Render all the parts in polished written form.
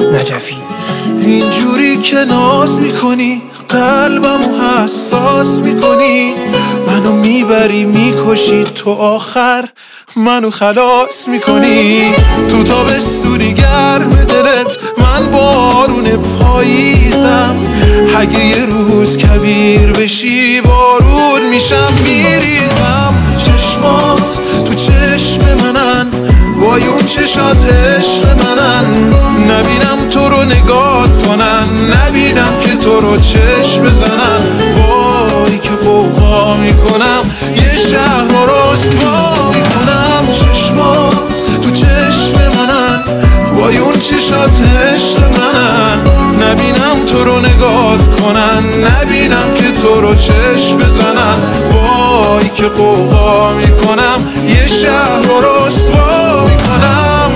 نجفی. اینجوری که ناز میکنی قلبمو حساس میکنی، منو میبری میکشی، تو آخر منو خلاص میکنی. تو تابستونی گرم دلت من بارون پاییزم، اگه یه روز کبیر بشی بارون میشم میریزم. چشمات تو چشم منن، وای اون چشات عشق منن، نبینم تو رو نگات کنن، نبینم که تو رو چشم بزنن. وای که قوقا میکنم یه شهر رو رسوا میکنم. چشمات تو چشم منن، وای اون چشات عشق منن، نبینم تو رو نگات کنن، نبینم که تو رو چشم بزنن. وای که قوقا میکنم یه شهر رو رسوا میکنم.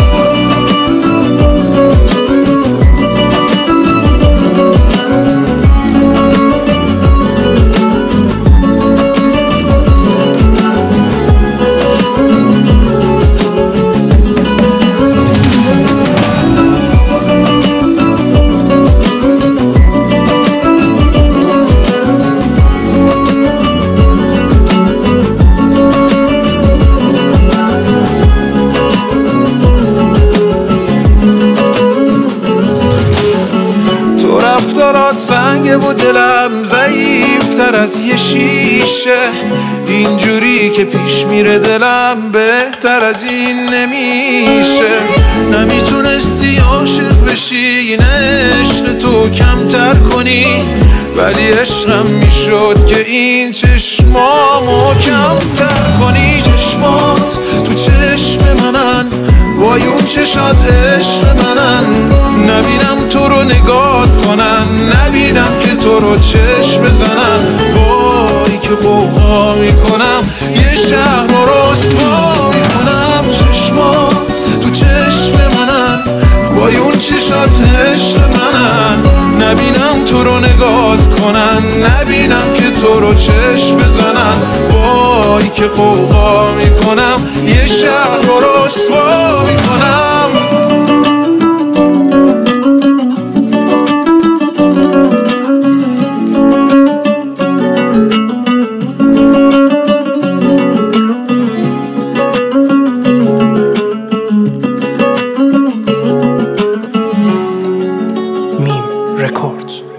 رفتارات سنگه و دلم ضعیفتر از یه شیشه، اینجوری که پیش میره دلم بهتر از این نمیشه. نمیتونستی عاشق بشی این عشق تو کمتر کنی، ولی عشقم میشد که این چشمامو کمتر کنی. چشمات تو چشم منن، وای اون چشات عشق منن، نبینم تو رو نگات کنن، نبینم که تو رو چشم بزنن. وای که قوقا میکنم یه شهر رو رسوا میکنم. چشمات تو چشم منن، وای اون چشات عشق منن، نبینم تو رو نگات کنن، نبینم که تو رو چشم بزنن. وای که قوقا میکنم یه شهر رو رسوا میکنم. میم رکوردز.